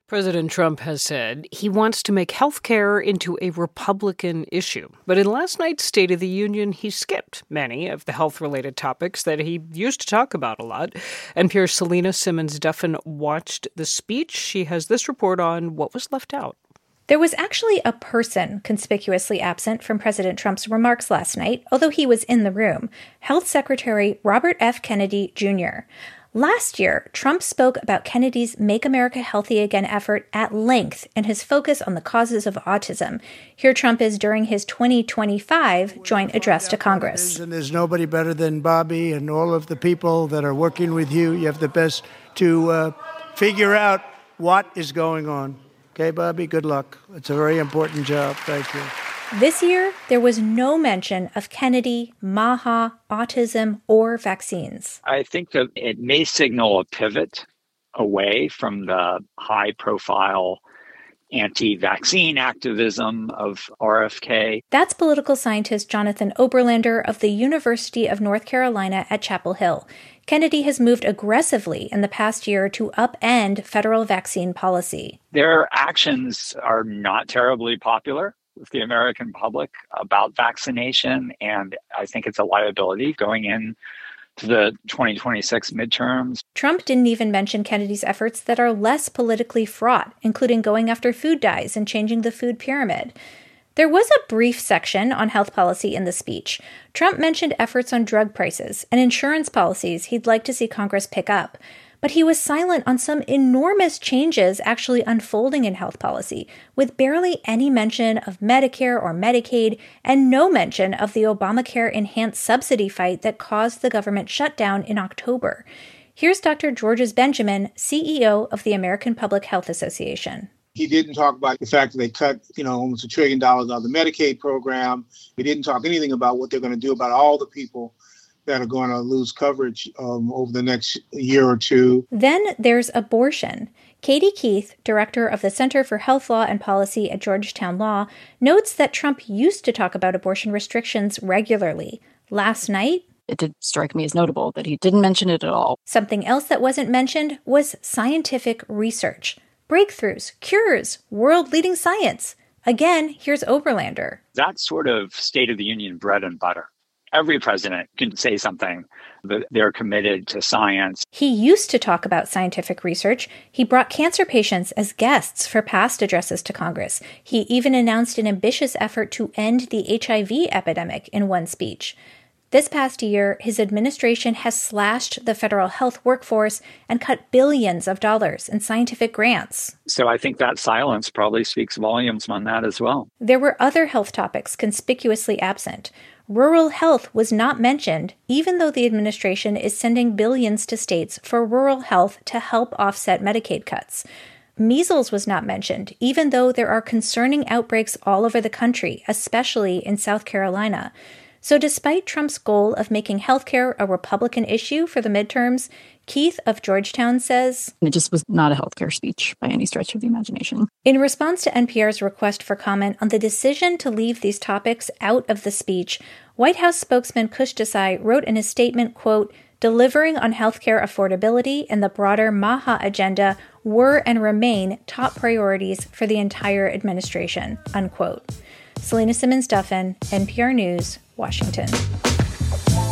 President Trump has said he wants to make health care into a Republican issue. But in last night's State of the Union, he skipped many of the health-related topics that he used to talk about a lot. NPR's Selena Simmons-Duffin watched the speech. She has this report on what was left out. There was actually a person conspicuously absent from President Trump's remarks last night, although he was in the room, Health Secretary Robert F. Kennedy, Jr. Last year, Trump spoke about Kennedy's Make America Healthy Again effort at length and his focus on the causes of autism. Here Trump is during his 2025 joint address to Congress. And there's nobody better than Bobby and all of the people that are working with you. You have the best to figure out what is going on. Okay, Bobby, good luck. It's a very important job. Thank you. This year, there was no mention of Kennedy, MAHA, autism, or vaccines. I think that it may signal a pivot away from the high-profile anti-vaccine activism of RFK. That's political scientist Jonathan Oberlander of the University of North Carolina at Chapel Hill. Kennedy has moved aggressively in the past year to upend federal vaccine policy. Their actions are not terribly popular with the American public about vaccination, and I think it's a liability going in to the 2026 midterms. Trump didn't even mention Kennedy's efforts that are less politically fraught, including going after food dyes and changing the food pyramid. There was a brief section on health policy in the speech. Trump mentioned efforts on drug prices and insurance policies he'd like to see Congress pick up. But he was silent on some enormous changes actually unfolding in health policy, with barely any mention of Medicare or Medicaid and no mention of the Obamacare enhanced subsidy fight that caused the government shutdown in October. Here's Dr. Georges Benjamin, CEO of the American Public Health Association. He didn't talk about the fact that they cut, almost $1 trillion out of the Medicaid program. He didn't talk anything about what they're going to do about all the people that are going to lose coverage over the next year or two. Then there's abortion. Katie Keith, director of the Center for Health Law and Policy at Georgetown Law, notes that Trump used to talk about abortion restrictions regularly. Last night, it did strike me as notable that he didn't mention it at all. Something else that wasn't mentioned was scientific research. Breakthroughs, cures, world-leading science. Again, here's Oberlander. That's sort of State of the Union bread and butter. Every president can say something that they're committed to science. He used to talk about scientific research. He brought cancer patients as guests for past addresses to Congress. He even announced an ambitious effort to end the HIV epidemic in one speech. This past year, his administration has slashed the federal health workforce and cut billions of dollars in scientific grants. So I think that silence probably speaks volumes on that as well. There were other health topics conspicuously absent. Rural health was not mentioned, even though the administration is sending billions to states for rural health to help offset Medicaid cuts. Measles was not mentioned, even though there are concerning outbreaks all over the country, especially in South Carolina. So despite Trump's goal of making healthcare a Republican issue for the midterms, Keith of Georgetown says, it just was not a healthcare speech by any stretch of the imagination. In response to NPR's request for comment on the decision to leave these topics out of the speech, White House spokesman Kush Desai wrote in his statement, quote, delivering on healthcare affordability and the broader MAHA agenda were and remain top priorities for the entire administration, unquote. Selena Simmons-Duffin, NPR News, Washington.